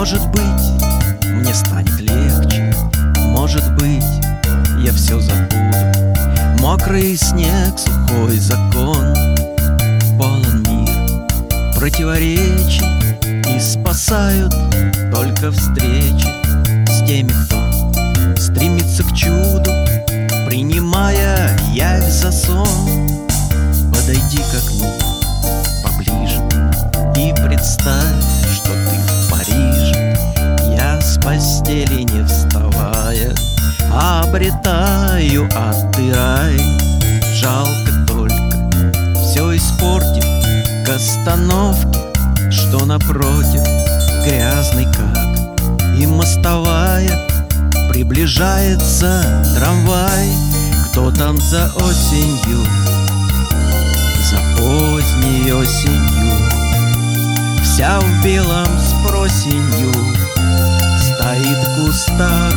Может быть, мне станет легче, может быть, я все забуду. Мокрый снег, сухой закон, полон мир противоречий, и спасают только встречи с теми, кто стремится к чуду, принимая явь за сон. Подойди к окну поближе и представь, что ты в Париже. Я с постели не вставая обретаю, а ты рай. Жалко только все испортив к остановке, что напротив грязный, как и мостовая. Приближается трамвай. Кто там за осенью, за поздней осенью, вся в белом с просенью, стоит в кустах,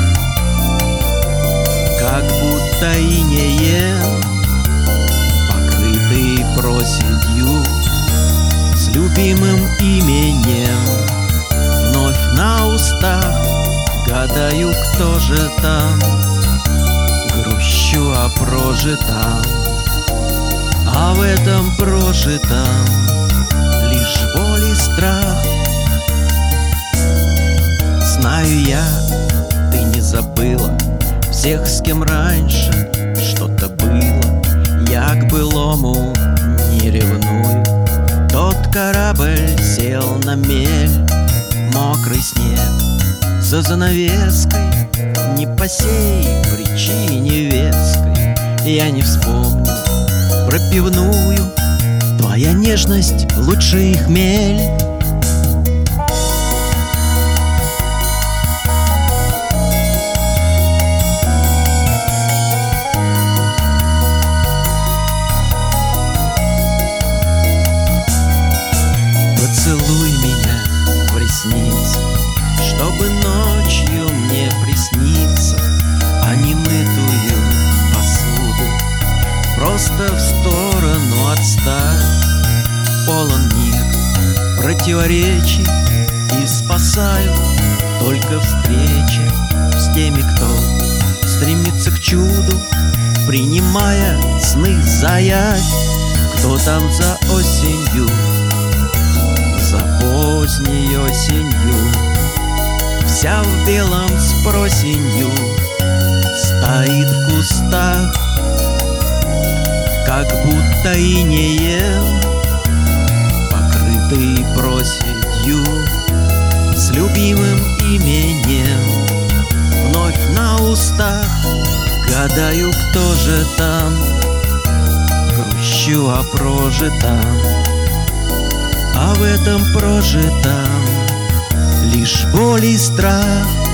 как будто инеем покрытый проседью, с любимым именем вновь на устах. Гадаю, кто же там, грущу о прожитом, а в этом прожитом лишь боль и страх. Знаю я, ты не забыла всех, с кем раньше что-то было. Я к былому не ревную. Тот корабль сел на мель, мокрый снег за занавеской, не по сей причине веской я не вспомню про пивную. Твоя нежность лучше и хмель. Поцелуй меня в ресницы, чтобы ночью мне присниться, а не мытую посуду просто в сторону отставь. Полон мир противоречий, и спасают только встречи с теми, кто стремится к чуду, принимая сны за явь. Кто там за осенью, за поздней осенью, вся в белом с просенью, стоит в кустах, как будто инеем покрытый проседью, с любимым именем вновь на устах. Гадаю, кто же там, грущу о прожитом, а в этом прожитом лишь боль и страх.